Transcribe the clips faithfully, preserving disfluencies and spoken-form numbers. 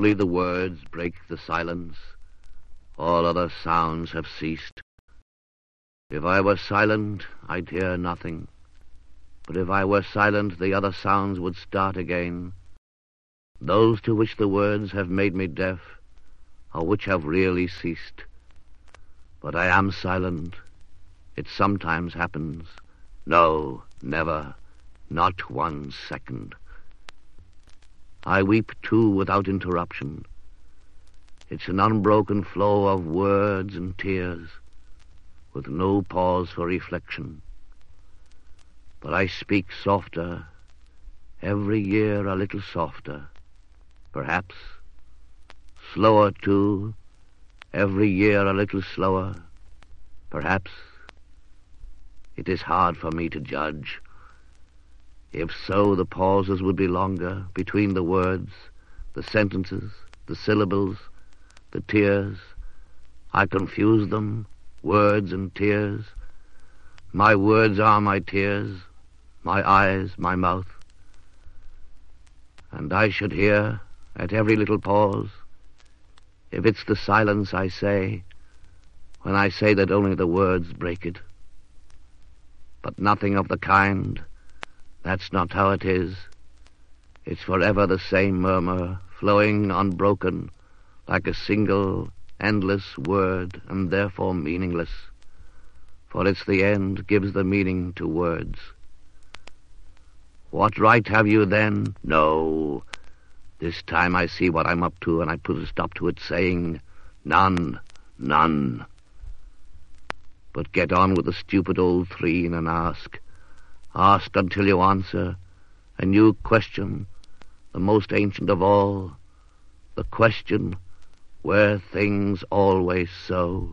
Only the words break the silence. All other sounds have ceased. If I were silent, I'd hear nothing. But if I were silent, the other sounds would start again. Those to which the words have made me deaf, or which have really ceased. But I am silent. It sometimes happens. No, never. Not one second. I weep, too, without interruption. It's an unbroken flow of words and tears, with no pause for reflection. But I speak softer, every year a little softer, perhaps. Slower, too, every year a little slower, perhaps. It is hard for me to judge. If so, the pauses would be longer between the words, the sentences, the syllables, the tears. I confuse them, words and tears. My words are my tears, my eyes, my mouth. And I should hear, at every little pause, if it's the silence I say, when I say that only the words break it. But nothing of the kind. That's not how it is. It's forever the same murmur, flowing unbroken, like a single, endless word, and therefore meaningless. For it's the end gives the meaning to words. What right have you then? No. This time I see what I'm up to, and I put a stop to it, saying, none, none. But get on with the stupid old threne and ask. Ask until you answer, a new question, the most ancient of all, the question, were things always so?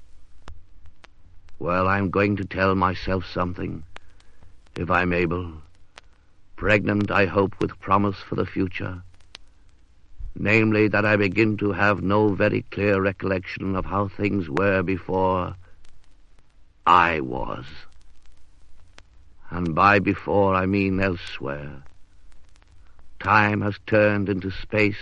Well, I'm going to tell myself something, if I'm able. Pregnant, I hope, with promise for the future. Namely, that I begin to have no very clear recollection of how things were before I was. And by before I mean elsewhere. Time has turned into space,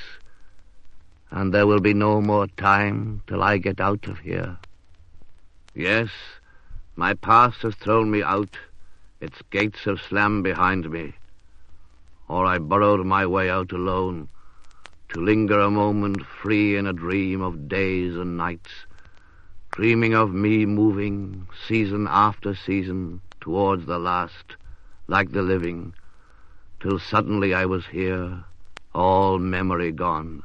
and there will be no more time till I get out of here. Yes, my past has thrown me out, its gates have slammed behind me, or I burrowed my way out alone, to linger a moment free in a dream of days and nights, dreaming of me moving, season after season, towards the last, like the living, till suddenly I was here, all memory gone.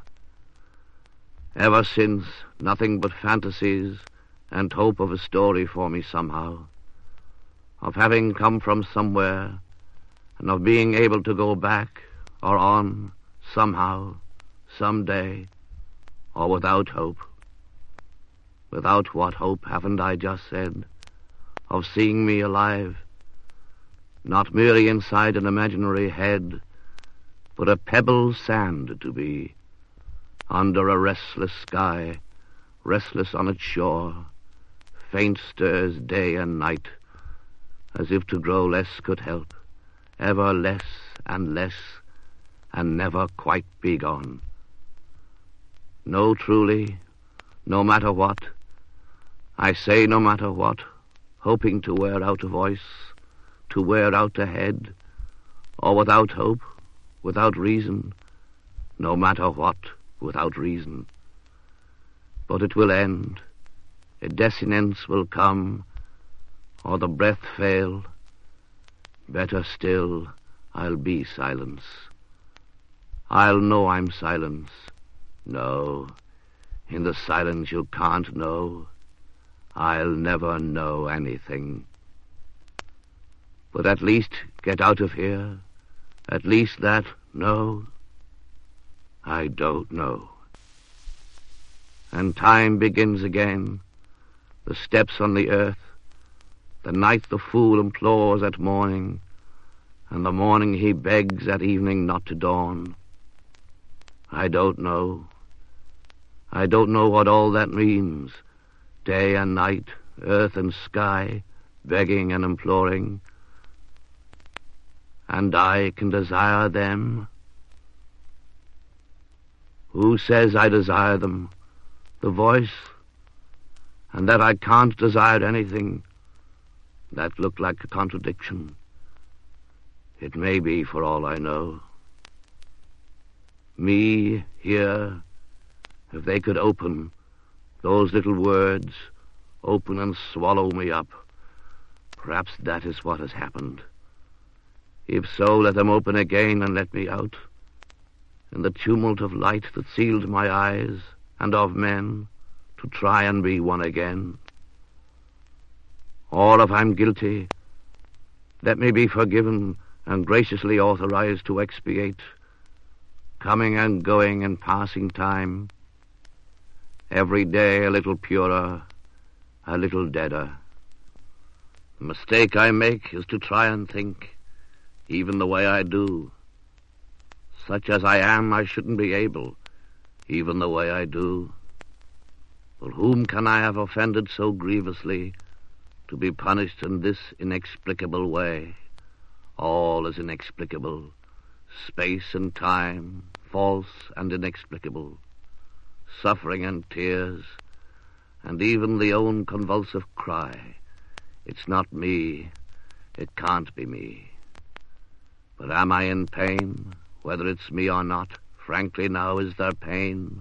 Ever since, nothing but fantasies and hope of a story for me somehow, of having come from somewhere, and of being able to go back or on somehow, someday, or without hope. Without what hope, haven't I just said? Of seeing me alive, not merely inside an imaginary head, but a pebble sand to be, under a restless sky, restless on its shore, faint stirs day and night, as if to grow less could help, ever less and less, and never quite be gone. No, truly, no matter what, I say no matter what, hoping to wear out a voice, to wear out a head, or without hope, without reason, no matter what, without reason. But it will end, a desinence will come, or the breath fail. Better still, I'll be silence. I'll know I'm silence. No, in the silence you can't know. I'll never know anything. But at least get out of here. At least that, no, I don't know. And time begins again. The steps on the earth. The night the fool implores at morning, and the morning he begs at evening not to dawn. I don't know. I don't know what all that means. Day and night, earth and sky, begging and imploring. And I can desire them. Who says I desire them? The voice? And that I can't desire anything? That looked like a contradiction. It may be, for all I know. Me, here, if they could open, those little words, open and swallow me up, perhaps that is what has happened. If so, let them open again and let me out. In the tumult of light that sealed my eyes, and of men, to try and be one again. Or if I'm guilty, let me be forgiven and graciously authorized to expiate, coming and going in passing time, every day a little purer, a little deader. The mistake I make is to try and think, even the way I do. Such as I am, I shouldn't be able, even the way I do. But whom can I have offended so grievously to be punished in this inexplicable way? All is inexplicable, space and time, false and inexplicable, suffering and tears, and even the own convulsive cry. It's not me, it can't be me. But am I in pain, whether it's me or not? Frankly, now is there pain?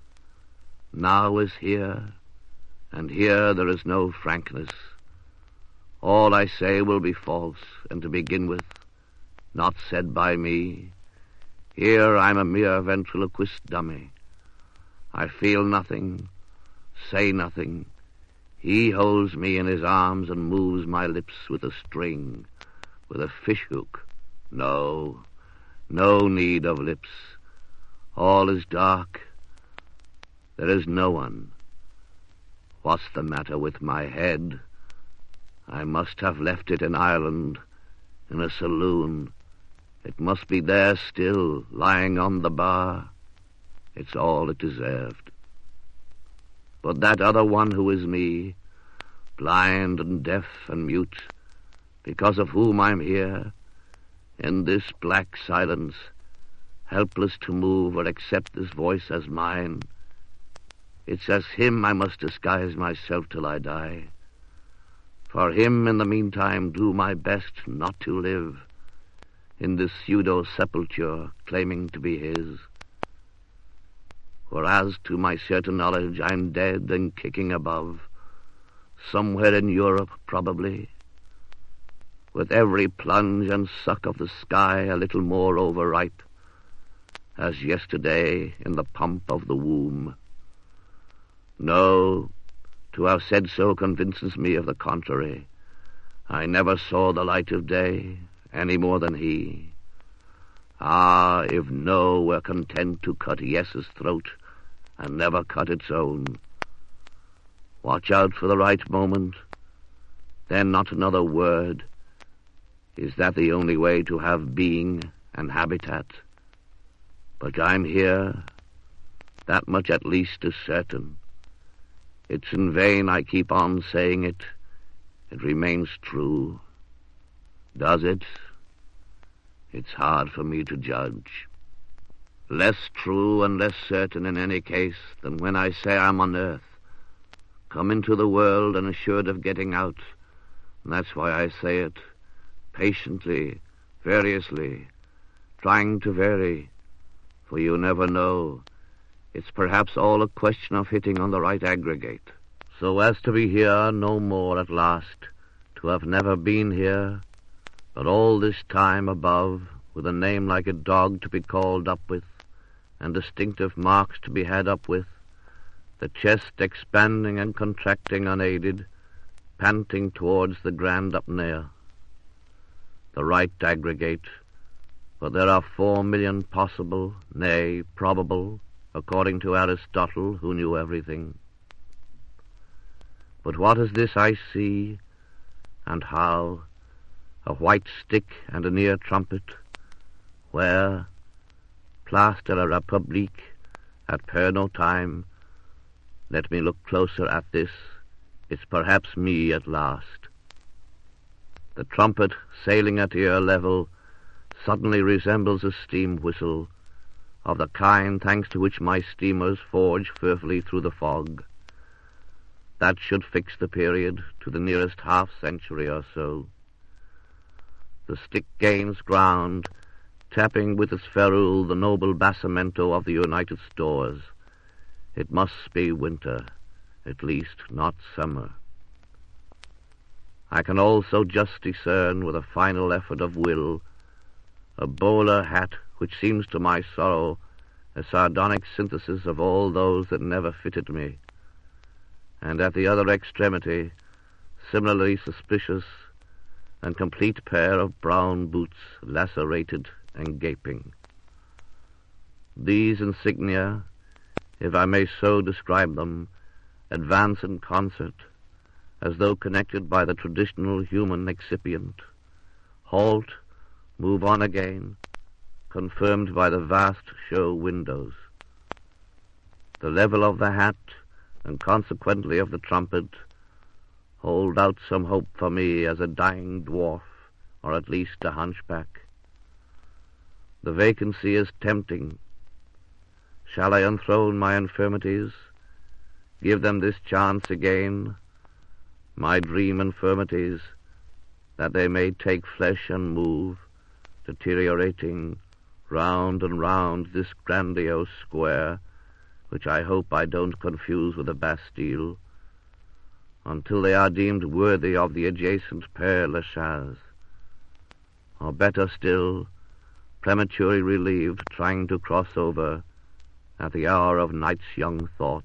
Now is here, and here there is no frankness. All I say will be false, and to begin with, not said by me. Here I'm a mere ventriloquist dummy. I feel nothing, say nothing. He holds me in his arms and moves my lips with a string, with a fishhook. No, no need of lips. All is dark. There is no one. What's the matter with my head? I must have left it in Ireland, in a saloon. It must be there still, lying on the bar. It's all it deserved. But that other one who is me, blind and deaf and mute, because of whom I'm here, in this black silence, helpless to move or accept this voice as mine, it's as him I must disguise myself till I die. For him, in the meantime, do my best not to live in this pseudo-sepulture claiming to be his. For as to my certain knowledge, I'm dead and kicking above, somewhere in Europe, probably, with every plunge and suck of the sky a little more overripe, as yesterday in the pump of the womb. No, to have said so convinces me of the contrary. I never saw the light of day, any more than he. Ah, if no were content to cut yes's throat and never cut its own. Watch out for the right moment, then not another word. Is that the only way to have being and habitat? But I'm here. That much at least is certain. It's in vain I keep on saying it. It remains true. Does it? It's hard for me to judge. Less true and less certain in any case than when I say I'm on earth, come into the world and assured of getting out. And that's why I say it, patiently, variously, trying to vary, for you never know. It's perhaps all a question of hitting on the right aggregate, so as to be here no more at last, to have never been here, but all this time above, with a name like a dog to be called up with, and distinctive marks to be had up with, the chest expanding and contracting unaided, panting towards the grand apnea. The right aggregate, for there are four million possible, nay, probable, according to Aristotle, who knew everything. But what is this I see, and how? A white stick and an ear trumpet, where, Place de la République, at Pernod time, let me look closer at this, it's perhaps me at last. The trumpet, sailing at ear level, suddenly resembles a steam whistle, of the kind thanks to which my steamers forge fearfully through the fog. That should fix the period to the nearest half-century or so. The stick gains ground, tapping with its ferrule the noble basamento of the United Stores. It must be winter, at least not summer. I can also just discern, with a final effort of will, a bowler hat which seems to my sorrow a sardonic synthesis of all those that never fitted me, and at the other extremity, similarly suspicious and complete pair of brown boots, lacerated and gaping. These insignia, if I may so describe them, advance in concert, as though connected by the traditional human excipient, halt, move on again, confirmed by the vast show windows. The level of the hat, and consequently of the trumpet, hold out some hope for me as a dying dwarf, or at least a hunchback. The vacancy is tempting. Shall I enthrone my infirmities, give them this chance again, my dream infirmities, that they may take flesh and move, deteriorating round and round this grandiose square, which I hope I don't confuse with the Bastille, until they are deemed worthy of the adjacent Père Lachaise, or better still, prematurely relieved, trying to cross over at the hour of night's young thoughts.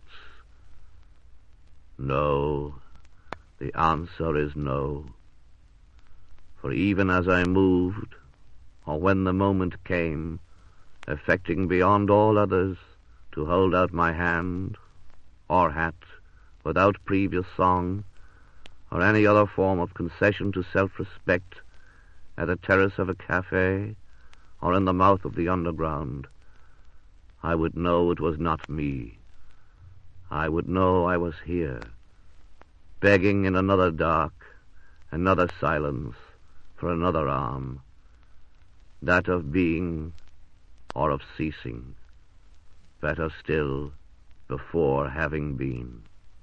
No, the answer is no. For even as I moved, or when the moment came, affecting beyond all others to hold out my hand or hat without previous song or any other form of concession to self-respect at the terrace of a cafe or in the mouth of the underground, I would know it was not me. I would know I was here, begging in another dark, another silence, for another arm, that of being or of ceasing, better still, before having been.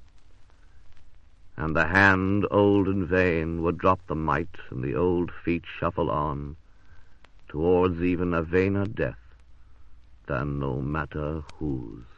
And the hand, old and vain, would drop the might, and the old feet shuffle on, towards even a vainer death than no matter whose.